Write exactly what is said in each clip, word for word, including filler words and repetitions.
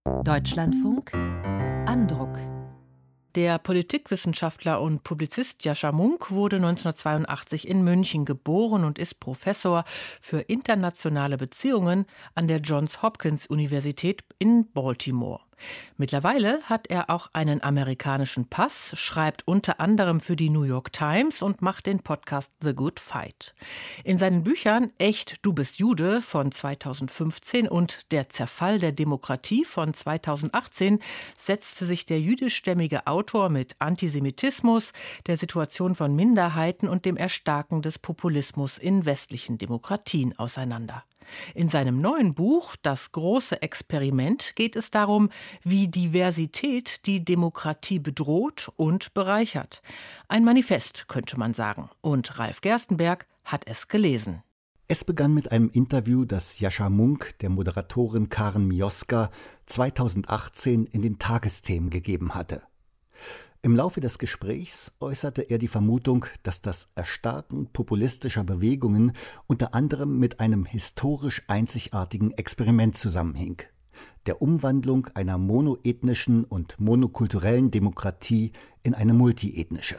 Deutschlandfunk Andruck. Der Politikwissenschaftler und Publizist Jascha Munk wurde neunzehnhundertzweiundachtzig in München geboren und ist Professor für internationale Beziehungen an der Johns Hopkins Universität in Baltimore. Mittlerweile hat er auch einen amerikanischen Pass, schreibt unter anderem für die New York Times und macht den Podcast The Good Fight. In seinen Büchern Echt, du bist Jude von zweitausendfünfzehn und Der Zerfall der Demokratie von zweitausendachtzehn setzte sich der jüdischstämmige Autor mit Antisemitismus, der Situation von Minderheiten und dem Erstarken des Populismus in westlichen Demokratien auseinander. In seinem neuen Buch Das große Experiment geht es darum, wie Diversität die Demokratie bedroht und bereichert. Ein Manifest, könnte man sagen. Und Ralf Gerstenberg hat es gelesen. Es begann mit einem Interview, das Jascha Munk der Moderatorin Karen Mioska zweitausendachtzehn in den Tagesthemen gegeben hatte. Im Laufe des Gesprächs äußerte er die Vermutung, dass das Erstarken populistischer Bewegungen unter anderem mit einem historisch einzigartigen Experiment zusammenhing: der Umwandlung einer monoethnischen und monokulturellen Demokratie in eine multiethnische.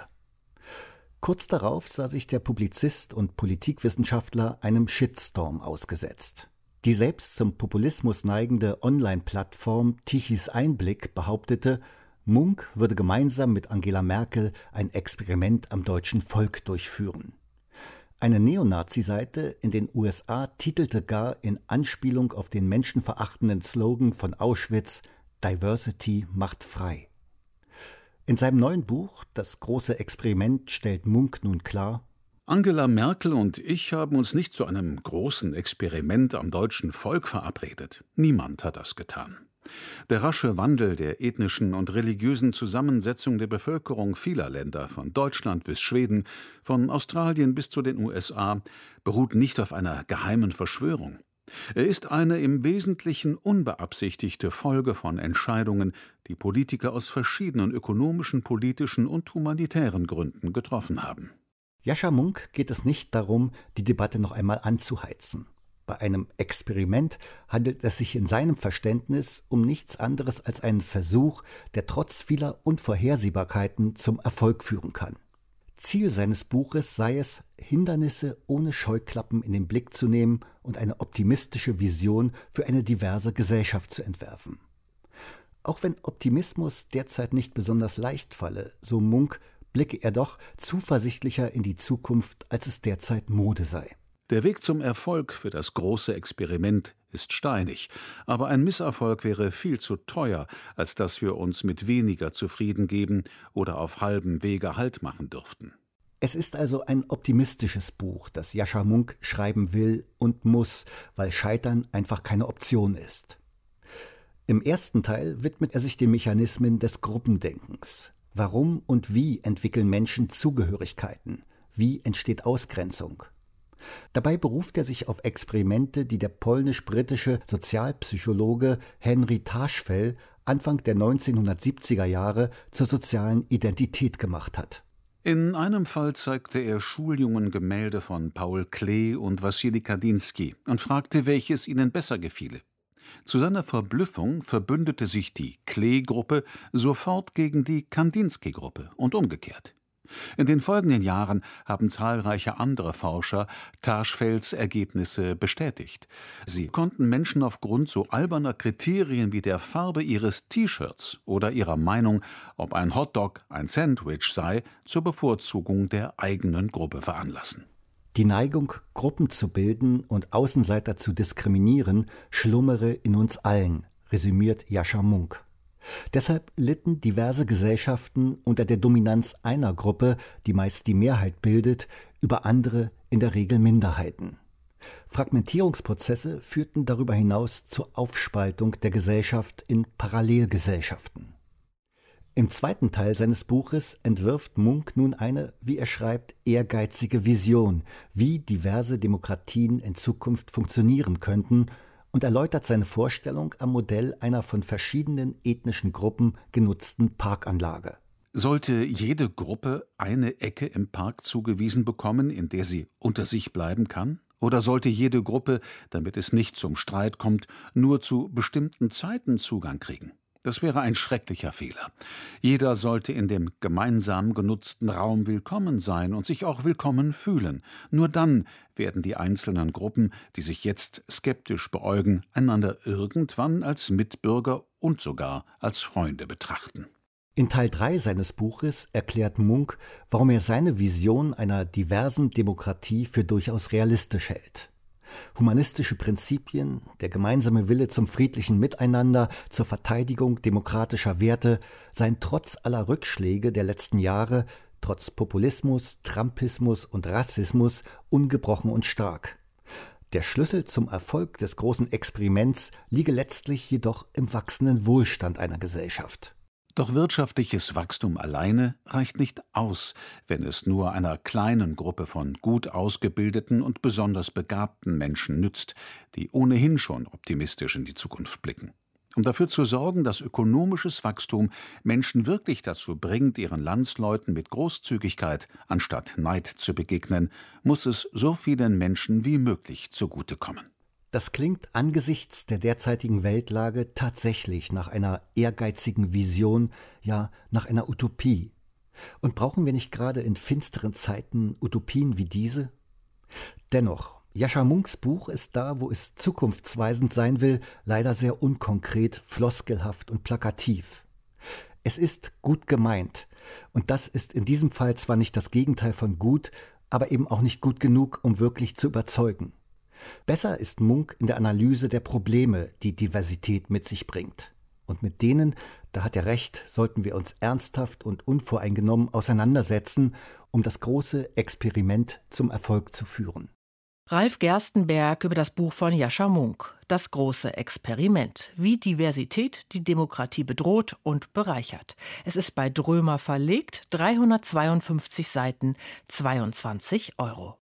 Kurz darauf sah sich der Publizist und Politikwissenschaftler einem Shitstorm ausgesetzt. Die selbst zum Populismus neigende Online-Plattform Tichys Einblick behauptete, Munk würde gemeinsam mit Angela Merkel ein Experiment am deutschen Volk durchführen. Eine Neonazi-Seite in den U S A titelte gar in Anspielung auf den menschenverachtenden Slogan von Auschwitz: Diversity macht frei. In seinem neuen Buch Das große Experiment stellt Munk nun klar: Angela Merkel und ich haben uns nicht zu einem großen Experiment am deutschen Volk verabredet. Niemand hat das getan. Der rasche Wandel der ethnischen und religiösen Zusammensetzung der Bevölkerung vieler Länder, von Deutschland bis Schweden, von Australien bis zu den U S A, beruht nicht auf einer geheimen Verschwörung. Er ist eine im Wesentlichen unbeabsichtigte Folge von Entscheidungen, die Politiker aus verschiedenen ökonomischen, politischen und humanitären Gründen getroffen haben. Jascha Munk geht es nicht darum, die Debatte noch einmal anzuheizen. Bei einem Experiment handelt es sich in seinem Verständnis um nichts anderes als einen Versuch, der trotz vieler Unvorhersehbarkeiten zum Erfolg führen kann. Ziel seines Buches sei es, Hindernisse ohne Scheuklappen in den Blick zu nehmen und eine optimistische Vision für eine diverse Gesellschaft zu entwerfen. Auch wenn Optimismus derzeit nicht besonders leicht falle, so Munk, blicke er doch zuversichtlicher in die Zukunft, als es derzeit Mode sei. Der Weg zum Erfolg für das große Experiment ist steinig, aber ein Misserfolg wäre viel zu teuer, als dass wir uns mit weniger zufrieden geben oder auf halbem Wege Halt machen dürften. Es ist also ein optimistisches Buch, das Jascha Munk schreiben will und muss, weil Scheitern einfach keine Option ist. Im ersten Teil widmet er sich den Mechanismen des Gruppendenkens. Warum und wie entwickeln Menschen Zugehörigkeiten? Wie entsteht Ausgrenzung? Dabei beruft er sich auf Experimente, die der polnisch-britische Sozialpsychologe Henry Taschfel Anfang der neunzehnhundertsiebziger Jahre zur sozialen Identität gemacht hat. In einem Fall zeigte er Schuljungen Gemälde von Paul Klee und Wassili Kandinsky und fragte, welches ihnen besser gefiele. Zu seiner Verblüffung verbündete sich die Klee-Gruppe sofort gegen die Kandinsky-Gruppe und umgekehrt. In den folgenden Jahren haben zahlreiche andere Forscher Taschfels Ergebnisse bestätigt. Sie konnten Menschen aufgrund so alberner Kriterien wie der Farbe ihres T-Shirts oder ihrer Meinung, ob ein Hotdog ein Sandwich sei, zur Bevorzugung der eigenen Gruppe veranlassen. Die Neigung, Gruppen zu bilden und Außenseiter zu diskriminieren, schlummere in uns allen, resümiert Jascha Munk. Deshalb litten diverse Gesellschaften unter der Dominanz einer Gruppe, die meist die Mehrheit bildet, über andere, in der Regel Minderheiten. Fragmentierungsprozesse führten darüber hinaus zur Aufspaltung der Gesellschaft in Parallelgesellschaften. Im zweiten Teil seines Buches entwirft Munk nun eine, wie er schreibt, ehrgeizige Vision, wie diverse Demokratien in Zukunft funktionieren könnten, und erläutert seine Vorstellung am Modell einer von verschiedenen ethnischen Gruppen genutzten Parkanlage. Sollte jede Gruppe eine Ecke im Park zugewiesen bekommen, in der sie unter sich bleiben kann, Oder sollte jede Gruppe, damit es nicht zum Streit kommt, nur zu bestimmten Zeiten Zugang kriegen? Das wäre ein schrecklicher Fehler. Jeder sollte in dem gemeinsam genutzten Raum willkommen sein und sich auch willkommen fühlen. Nur dann werden die einzelnen Gruppen, die sich jetzt skeptisch beäugen, einander irgendwann als Mitbürger und sogar als Freunde betrachten. In Teil drei seines Buches erklärt Munk, warum er seine Vision einer diversen Demokratie für durchaus realistisch hält. Humanistische Prinzipien, der gemeinsame Wille zum friedlichen Miteinander, zur Verteidigung demokratischer Werte seien trotz aller Rückschläge der letzten Jahre, trotz Populismus, Trumpismus und Rassismus ungebrochen und stark. Der Schlüssel zum Erfolg des großen Experiments liege letztlich jedoch im wachsenden Wohlstand einer Gesellschaft. Doch wirtschaftliches Wachstum alleine reicht nicht aus, wenn es nur einer kleinen Gruppe von gut ausgebildeten und besonders begabten Menschen nützt, die ohnehin schon optimistisch in die Zukunft blicken. Um dafür zu sorgen, dass ökonomisches Wachstum Menschen wirklich dazu bringt, ihren Landsleuten mit Großzügigkeit anstatt Neid zu begegnen, muss es so vielen Menschen wie möglich zugutekommen. Das klingt angesichts der derzeitigen Weltlage tatsächlich nach einer ehrgeizigen Vision, ja nach einer Utopie. Und brauchen wir nicht gerade in finsteren Zeiten Utopien wie diese? Dennoch, Jascha Munks Buch ist da, wo es zukunftsweisend sein will, leider sehr unkonkret, floskelhaft und plakativ. Es ist gut gemeint. Und das ist in diesem Fall zwar nicht das Gegenteil von gut, aber eben auch nicht gut genug, um wirklich zu überzeugen. Besser ist Munk in der Analyse der Probleme, die Diversität mit sich bringt. Und mit denen, da hat er recht, sollten wir uns ernsthaft und unvoreingenommen auseinandersetzen, um das große Experiment zum Erfolg zu führen. Ralf Gerstenberg über das Buch von Jascha Munk, Das große Experiment, wie Diversität die Demokratie bedroht und bereichert. Es ist bei Drömer verlegt, dreihundertzweiundfünfzig Seiten, zweiundzwanzig Euro.